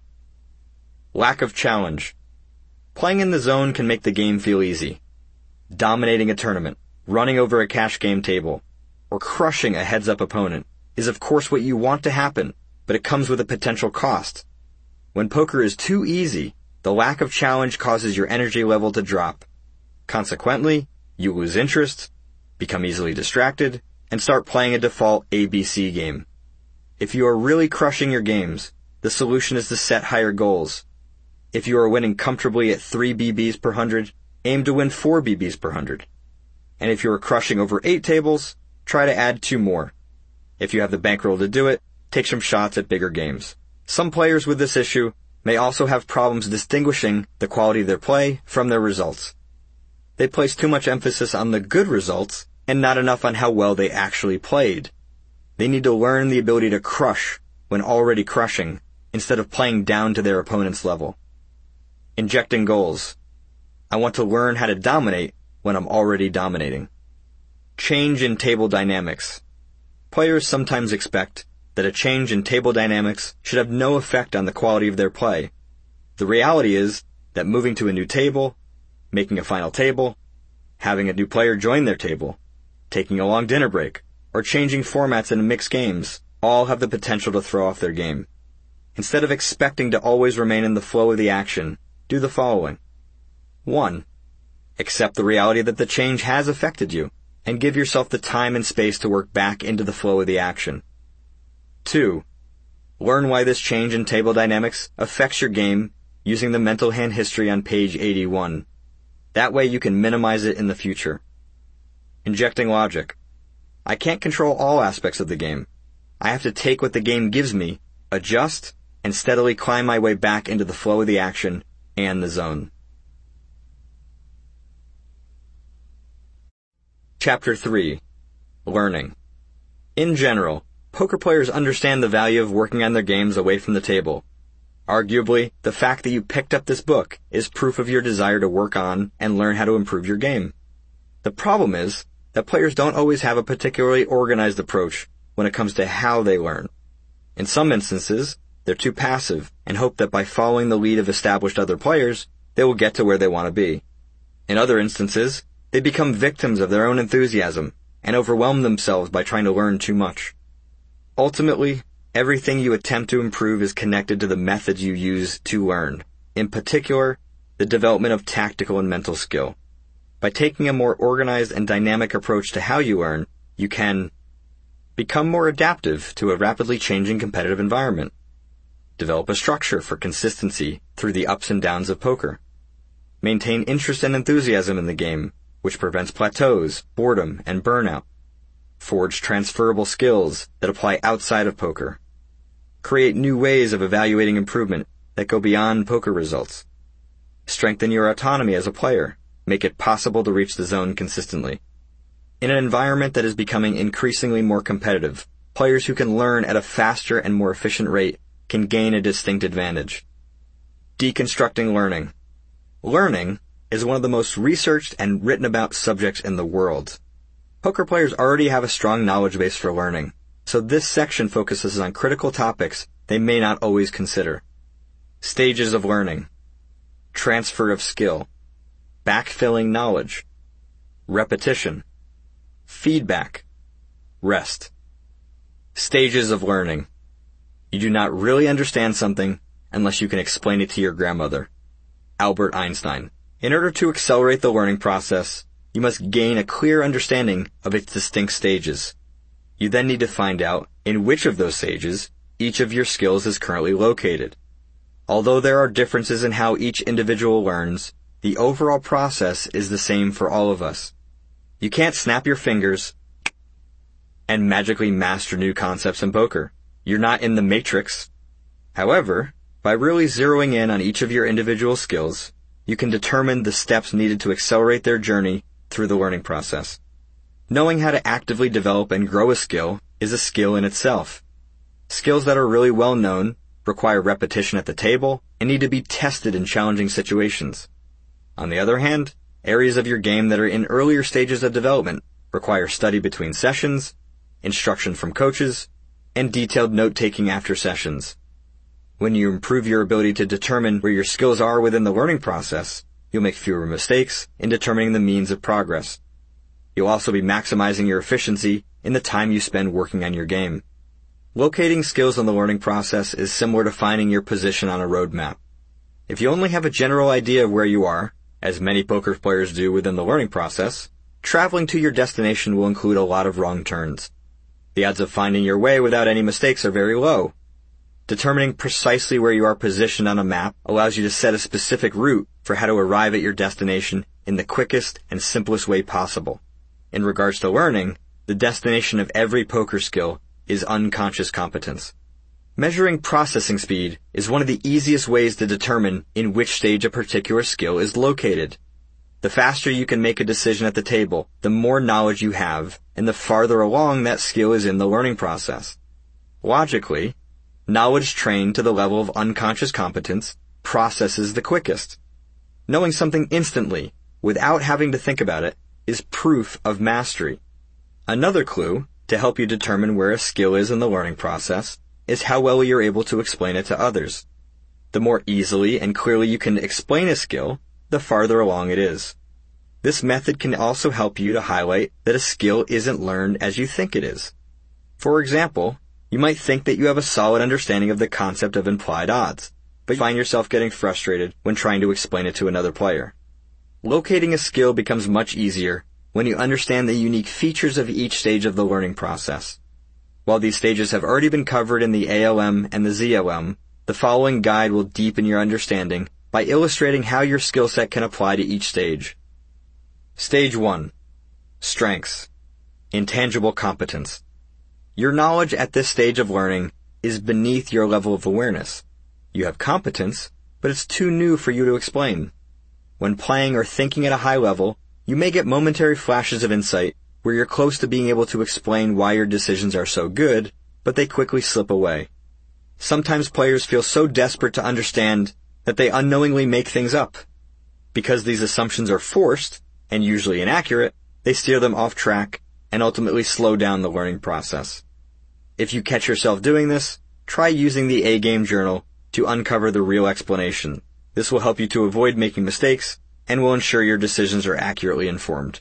Lack of challenge. Playing in the zone can make the game feel easy. Dominating a tournament, running over a cash game table, or crushing a heads-up opponent is of course what you want to happen, but it comes with a potential cost. When poker is too easy, the lack of challenge causes your energy level to drop. Consequently, you lose interest, become easily distracted, and start playing a default ABC game. If you are really crushing your games, the solution is to set higher goals. If you are winning comfortably at 3 BBs per 100, aim to win 4 BBs per 100. And if you are crushing over 8 tables, try to add 2 more. If you have the bankroll to do it, take some shots at bigger games. Some players with this issue may also have problems distinguishing the quality of their play from their results. They place too much emphasis on the good results and not enough on how well they actually played. They need to learn the ability to crush when already crushing, instead of playing down to their opponent's level. Injecting goals. I want to learn how to dominate when I'm already dominating. Change in table dynamics. Players sometimes expect that a change in table dynamics should have no effect on the quality of their play. The reality is that moving to a new table, making a final table, having a new player join their table, taking a long dinner break, or changing formats in mixed games all have the potential to throw off their game. Instead of expecting to always remain in the flow of the action, do the following. 1. Accept the reality that the change has affected you, and give yourself the time and space to work back into the flow of the action. 2. Learn why this change in table dynamics affects your game using the mental hand history on page 81. That way you can minimize it in the future. Injecting logic. I can't control all aspects of the game. I have to take what the game gives me, adjust, and steadily climb my way back into the flow of the action and the zone. Chapter 3. Learning. In general, poker players understand the value of working on their games away from the table. Arguably, the fact that you picked up this book is proof of your desire to work on and learn how to improve your game. The problem is that players don't always have a particularly organized approach when it comes to how they learn. In some instances, they're too passive and hope that by following the lead of established other players, they will get to where they want to be. In other instances, they become victims of their own enthusiasm and overwhelm themselves by trying to learn too much. Ultimately, everything you attempt to improve is connected to the methods you use to learn, in particular, the development of tactical and mental skill. By taking a more organized and dynamic approach to how you learn, you can become more adaptive to a rapidly changing competitive environment, develop a structure for consistency through the ups and downs of poker, maintain interest and enthusiasm in the game, which prevents plateaus, boredom, and burnout, forge transferable skills that apply outside of poker, create new ways of evaluating improvement that go beyond poker results, strengthen your autonomy as a player, make it possible to reach the zone consistently. In an environment that is becoming increasingly more competitive, players who can learn at a faster and more efficient rate can gain a distinct advantage. Deconstructing learning. Learning is one of the most researched and written about subjects in the world. Poker players already have a strong knowledge base for learning, so this section focuses on critical topics they may not always consider. Stages of learning. Transfer of skill. Backfilling knowledge. Repetition. Feedback. Rest. Stages of learning. You do not really understand something unless you can explain it to your grandmother. Albert Einstein. In order to accelerate the learning process, you must gain a clear understanding of its distinct stages. You then need to find out in which of those stages each of your skills is currently located. Although there are differences in how each individual learns, the overall process is the same for all of us. You can't snap your fingers and magically master new concepts in poker. You're not in the Matrix. However, by really zeroing in on each of your individual skills, you can determine the steps needed to accelerate their journey through the learning process. Knowing how to actively develop and grow a skill is a skill in itself. Skills that are really well known require repetition at the table and need to be tested in challenging situations. On the other hand, areas of your game that are in earlier stages of development require study between sessions, instruction from coaches, and detailed note-taking after sessions. When you improve your ability to determine where your skills are within the learning process, you'll make fewer mistakes in determining the means of progress. You'll also be maximizing your efficiency in the time you spend working on your game. Locating skills in the learning process is similar to finding your position on a roadmap. If you only have a general idea of where you are, as many poker players do within the learning process, traveling to your destination will include a lot of wrong turns. The odds of finding your way without any mistakes are very low. Determining precisely where you are positioned on a map allows you to set a specific route for how to arrive at your destination in the quickest and simplest way possible. In regards to learning, the destination of every poker skill is unconscious competence. Measuring processing speed is one of the easiest ways to determine in which stage a particular skill is located. The faster you can make a decision at the table, the more knowledge you have, and the farther along that skill is in the learning process. Logically, knowledge trained to the level of unconscious competence processes the quickest. Knowing something instantly, without having to think about it, is proof of mastery. Another clue to help you determine where a skill is in the learning process is how well you're able to explain it to others. The more easily and clearly you can explain a skill, the farther along it is. This method can also help you to highlight that a skill isn't learned as you think it is. For example, you might think that you have a solid understanding of the concept of implied odds, but you find yourself getting frustrated when trying to explain it to another player. Locating a skill becomes much easier when you understand the unique features of each stage of the learning process. While these stages have already been covered in the ALM and the ZLM, the following guide will deepen your understanding by illustrating how your skill set can apply to each stage. Stage 1. Strengths. Intangible competence. Your knowledge at this stage of learning is beneath your level of awareness. You have competence, but it's too new for you to explain. When playing or thinking at a high level, you may get momentary flashes of insight where you're close to being able to explain why your decisions are so good, but they quickly slip away. Sometimes players feel so desperate to understand that they unknowingly make things up. Because these assumptions are forced, and usually inaccurate, they steer them off track and ultimately slow down the learning process. If you catch yourself doing this, try using the A-Game journal to uncover the real explanation. This will help you to avoid making mistakes and will ensure your decisions are accurately informed.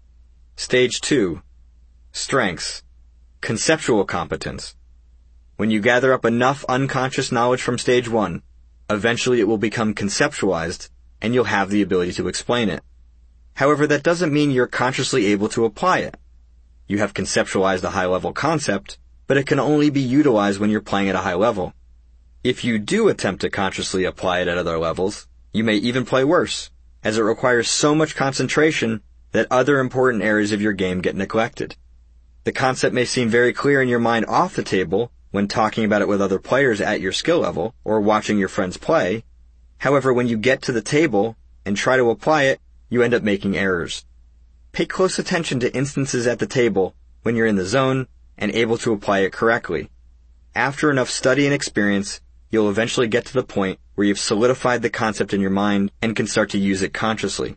Stage 2. Strengths. Conceptual competence. When you gather up enough unconscious knowledge from stage 1, eventually it will become conceptualized and you'll have the ability to explain it. However, that doesn't mean you're consciously able to apply it. You have conceptualized a high-level concept, but it can only be utilized when you're playing at a high level. If you do attempt to consciously apply it at other levels, you may even play worse, as it requires so much concentration that other important areas of your game get neglected. The concept may seem very clear in your mind off the table when talking about it with other players at your skill level or watching your friends play. However, when you get to the table and try to apply it, you end up making errors. Pay close attention to instances at the table when you're in the zone and able to apply it correctly. After enough study and experience, you'll eventually get to the point where you've solidified the concept in your mind and can start to use it consciously.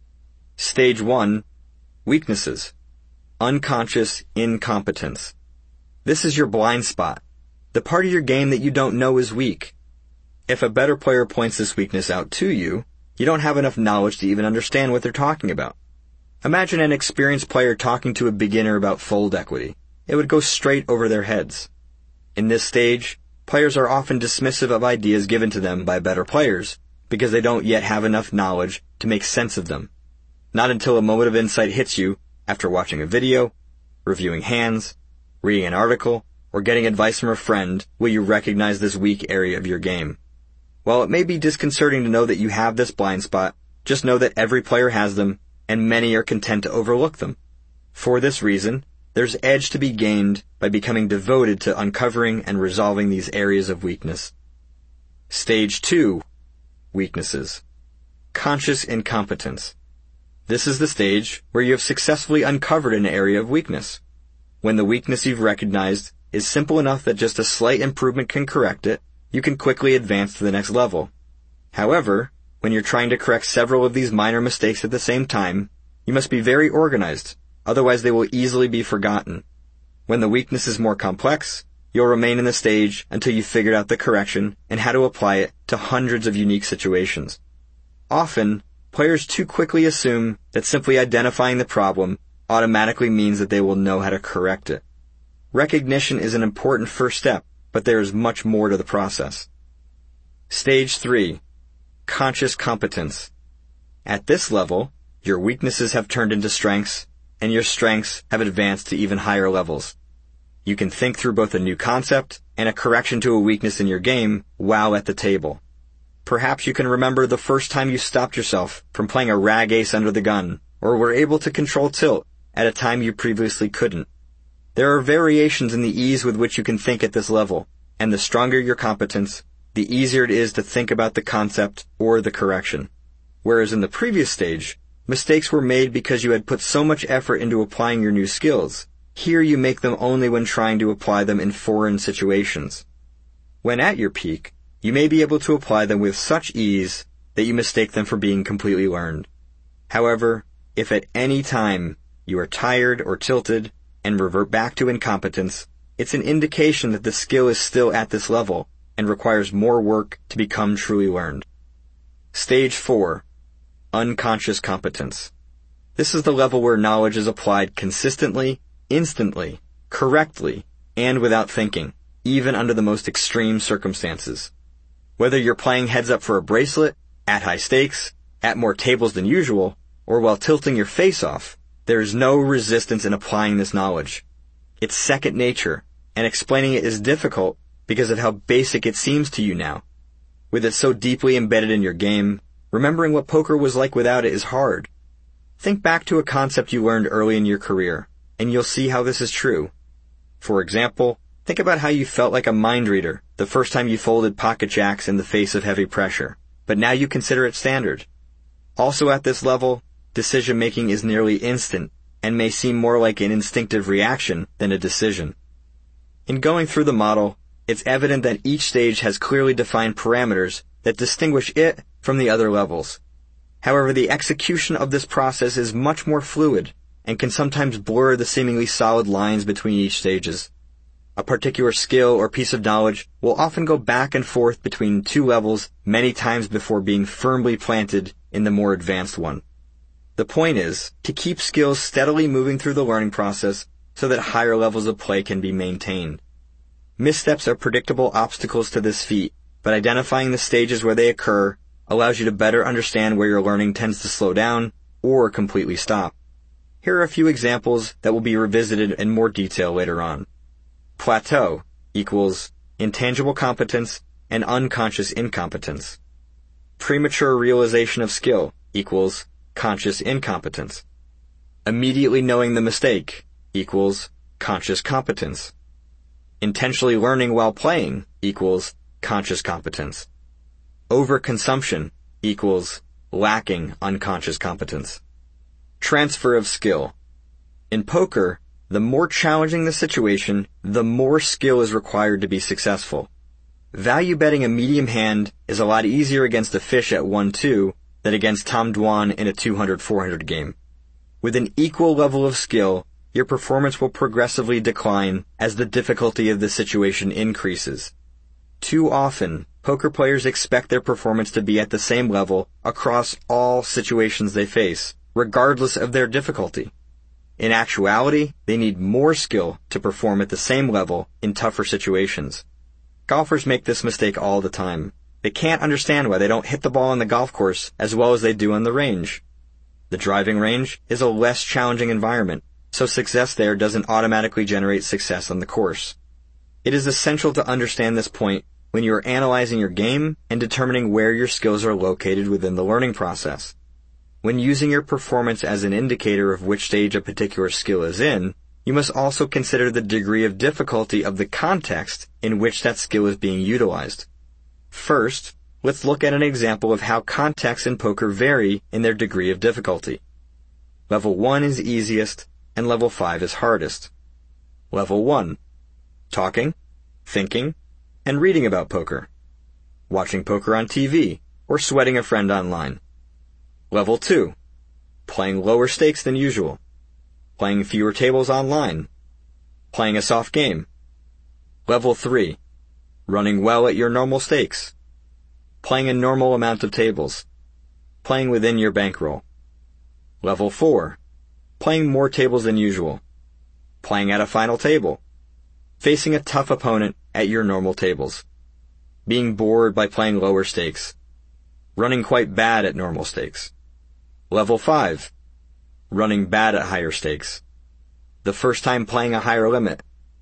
Stage 1. Weaknesses. Unconscious incompetence. This is your blind spot, the part of your game that you don't know is weak. If a better player points this weakness out to you, you don't have enough knowledge to even understand what they're talking about. Imagine an experienced player talking to a beginner about fold equity. It would go straight over their heads. In this stage, players are often dismissive of ideas given to them by better players because they don't yet have enough knowledge to make sense of them. Not until a moment of insight hits you after watching a video, reviewing hands, reading an article, or getting advice from a friend will you recognize this weak area of your game. While it may be disconcerting to know that you have this blind spot, just know that every player has them, and many are content to overlook them. For this reason, there's edge to be gained by becoming devoted to uncovering and resolving these areas of weakness. Stage 2. Weaknesses. Conscious incompetence. This is the stage where you have successfully uncovered an area of weakness. When the weakness you've recognized is simple enough that just a slight improvement can correct it, you can quickly advance to the next level. However, when you're trying to correct several of these minor mistakes at the same time, you must be very organized, otherwise they will easily be forgotten. When the weakness is more complex, you'll remain in the stage until you've figured out the correction and how to apply it to hundreds of unique situations. Often, players too quickly assume that simply identifying the problem automatically means that they will know how to correct it. Recognition is an important first step, but there is much more to the process. Stage 3. Conscious competence. At this level, your weaknesses have turned into strengths, and your strengths have advanced to even higher levels. You can think through both a new concept and a correction to a weakness in your game while at the table. Perhaps you can remember the first time you stopped yourself from playing a rag ace under the gun, or were able to control tilt at a time you previously couldn't. There are variations in the ease with which you can think at this level, and the stronger your competence, the easier it is to think about the concept or the correction. Whereas in the previous stage, mistakes were made because you had put so much effort into applying your new skills. Here you make them only when trying to apply them in foreign situations. When at your peak, you may be able to apply them with such ease that you mistake them for being completely learned. However, if at any time you are tired or tilted and revert back to incompetence, it's an indication that the skill is still at this level and requires more work to become truly learned. Stage 4. Unconscious competence. This is the level where knowledge is applied consistently, instantly, correctly, and without thinking, even under the most extreme circumstances. Whether you're playing heads up for a bracelet, at high stakes, at more tables than usual, or while tilting your face off, there is no resistance in applying this knowledge. It's second nature, and explaining it is difficult because of how basic it seems to you now. With it so deeply embedded in your game, remembering what poker was like without it is hard. Think back to a concept you learned early in your career, and you'll see how this is true. For example, think about how you felt like a mind reader the first time you folded pocket jacks in the face of heavy pressure, but now you consider it standard. Also at this level, decision-making is nearly instant and may seem more like an instinctive reaction than a decision. In going through the model, it's evident that each stage has clearly defined parameters that distinguish it from the other levels. However, the execution of this process is much more fluid and can sometimes blur the seemingly solid lines between each stages. A particular skill or piece of knowledge will often go back and forth between two levels many times before being firmly planted in the more advanced one. The point is to keep skills steadily moving through the learning process so that higher levels of play can be maintained. Missteps are predictable obstacles to this feat, but identifying the stages where they occur allows you to better understand where your learning tends to slow down or completely stop. Here are a few examples that will be revisited in more detail later on. Plateau equals intangible competence and unconscious incompetence. Premature realization of skill equals conscious incompetence. Immediately knowing the mistake equals conscious competence. Intentionally learning while playing equals conscious competence. Overconsumption equals lacking unconscious competence. Transfer of skill. In poker, the more challenging the situation, the more skill is required to be successful. Value betting a medium hand is a lot easier against a fish at 1-2 than against Tom Dwan in a 200-400 game. With an equal level of skill, your performance will progressively decline as the difficulty of the situation increases. Too often, poker players expect their performance to be at the same level across all situations they face, regardless of their difficulty. In actuality, they need more skill to perform at the same level in tougher situations. Golfers make this mistake all the time. They can't understand why they don't hit the ball on the golf course as well as they do on the range. The driving range is a less challenging environment, so success there doesn't automatically generate success on the course. It is essential to understand this point when you are analyzing your game and determining where your skills are located within the learning process. When using your performance as an indicator of which stage a particular skill is in, you must also consider the degree of difficulty of the context in which that skill is being utilized. First, let's look at an example of how contexts in poker vary in their degree of difficulty. Level 1 is easiest, and Level 5 is hardest. Level 1. Talking, thinking, and reading about poker. Watching poker on TV, or sweating a friend online. Level 2. Playing lower stakes than usual. Playing fewer tables online. Playing a soft game. Level 3. Running well at your normal stakes. Playing a normal amount of tables. Playing within your bankroll. Level 4. Playing more tables than usual. Playing at a final table. Facing a tough opponent at your normal tables. Being bored by playing lower stakes. Running quite bad at normal stakes. Level 5. Running bad at higher stakes. The first time playing a higher limit.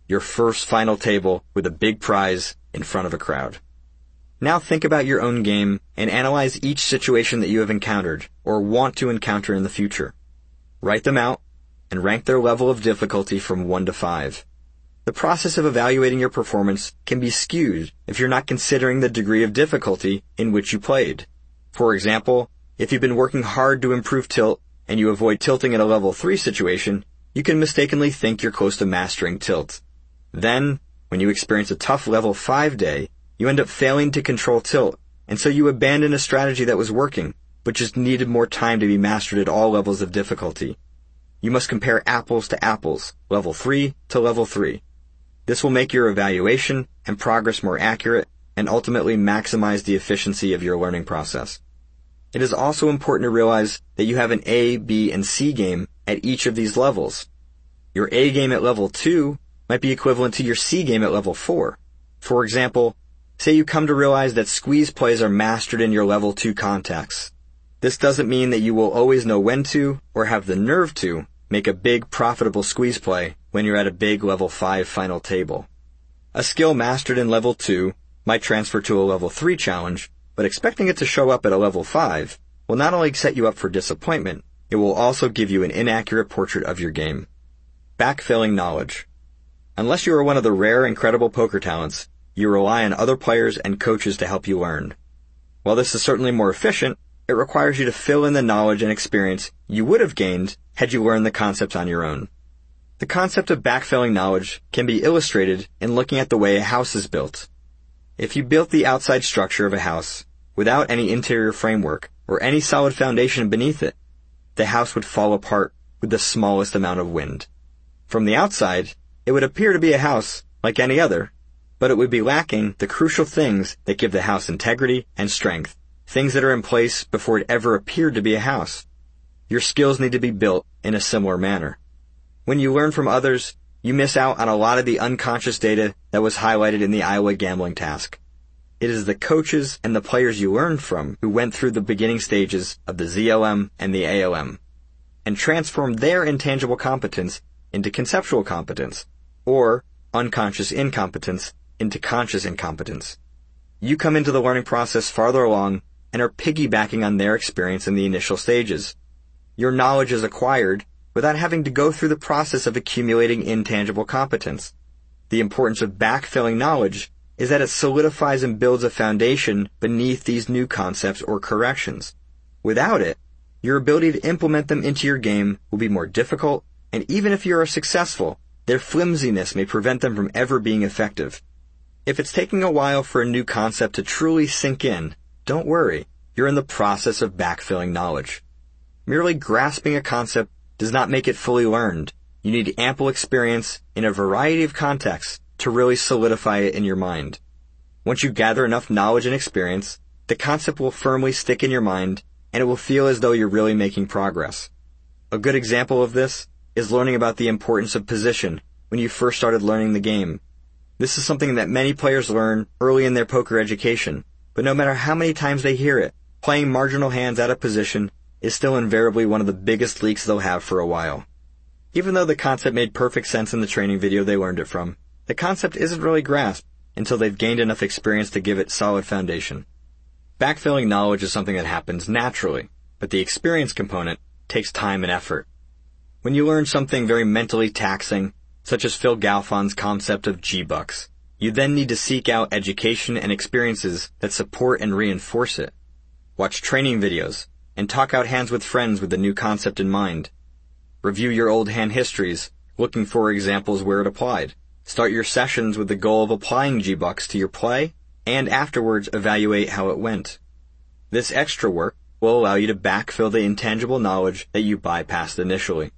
your first final table with a big prize in front of a crowd. Now think about your own game and analyze each situation that you have encountered or want to encounter in the future. Write them out and rank their level of difficulty from 1 to 5. The process of evaluating your performance can be skewed if you're not considering the degree of difficulty in which you played. For example, if you've been working hard to improve tilt and you avoid tilting at a level 3 situation, you can mistakenly think you're close to mastering tilt. Then, when you experience a tough level 5 day, you end up failing to control tilt, and so you abandon a strategy that was working, but just needed more time to be mastered at all levels of difficulty. You must compare apples to apples, level 3 to level 3. This will make your evaluation and progress more accurate and ultimately maximize the efficiency of your learning process. It is also important to realize that you have an A, B, and C game at each of these levels. Your A game at level 2 might be equivalent to your C game at level 4. For example, say you come to realize that squeeze plays are mastered in your level 2 contexts. This doesn't mean that you will always know when to, or have the nerve to, make a big profitable squeeze play when you're at a big level 5 final table. A skill mastered in level 2 might transfer to a level 3 challenge, but expecting it to show up at a level 5 will not only set you up for disappointment, it will also give you an inaccurate portrait of your game. Backfilling knowledge. Unless you are one of the rare incredible poker talents, you rely on other players and coaches to help you learn. While this is certainly more efficient, it requires you to fill in the knowledge and experience you would have gained had you learned the concepts on your own. The concept of backfilling knowledge can be illustrated in looking at the way a house is built. If you built the outside structure of a house without any interior framework or any solid foundation beneath it, the house would fall apart with the smallest amount of wind. From the outside, it would appear to be a house like any other, but it would be lacking the crucial things that give the house integrity and strength, things that are in place before it ever appeared to be a house. Your skills need to be built in a similar manner. When you learn from others, you miss out on a lot of the unconscious data that was highlighted in the Iowa gambling task. It is the coaches and the players you learned from who went through the beginning stages of the ZLM and the ALM and transformed their intangible competence into conceptual competence, or unconscious incompetence into conscious incompetence. You come into the learning process farther along and are piggybacking on their experience in the initial stages. Your knowledge is acquired without having to go through the process of accumulating intangible competence. The importance of backfilling knowledge is that it solidifies and builds a foundation beneath these new concepts or corrections. Without it, your ability to implement them into your game will be more difficult, and even if you are successful, their flimsiness may prevent them from ever being effective. If it's taking a while for a new concept to truly sink in, don't worry, you're in the process of backfilling knowledge. Merely grasping a concept does not make it fully learned. You need ample experience in a variety of contexts to really solidify it in your mind. Once you gather enough knowledge and experience, the concept will firmly stick in your mind, and it will feel as though you're really making progress. A good example of this is learning about the importance of position when you first started learning the game. This is something that many players learn early in their poker education, but no matter how many times they hear it, playing marginal hands out of position is still invariably one of the biggest leaks they'll have for a while. Even though the concept made perfect sense in the training video they learned it from, the concept isn't really grasped until they've gained enough experience to give it solid foundation. Backfilling knowledge is something that happens naturally, but the experience component takes time and effort. When you learn something very mentally taxing, such as Phil Galfon's concept of G-Bucks, you then need to seek out education and experiences that support and reinforce it. Watch training videos, and talk out hands with friends with the new concept in mind. Review your old hand histories, looking for examples where it applied. Start your sessions with the goal of applying G-Bucks to your play, and afterwards evaluate how it went. This extra work will allow you to backfill the intangible knowledge that you bypassed initially.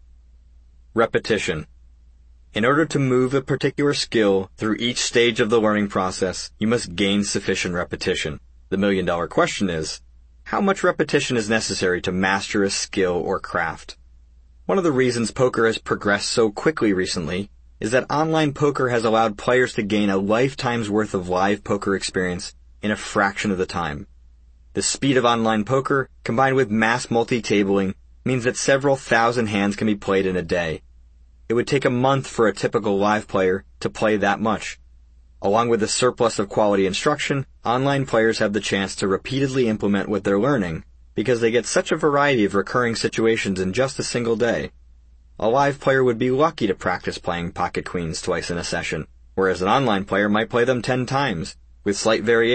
Repetition. In order to move a particular skill through each stage of the learning process, you must gain sufficient repetition. The million-dollar question is, how much repetition is necessary to master a skill or craft? One of the reasons poker has progressed so quickly recently is that online poker has allowed players to gain a lifetime's worth of live poker experience in a fraction of the time. The speed of online poker, combined with mass multi-tabling, means that several thousand hands can be played in a day. It would take a month for a typical live player to play that much. Along with a surplus of quality instruction, online players have the chance to repeatedly implement what they're learning because they get such a variety of recurring situations in just a single day. A live player would be lucky to practice playing pocket queens twice in a session, whereas an online player might play them 10 times, with slight variation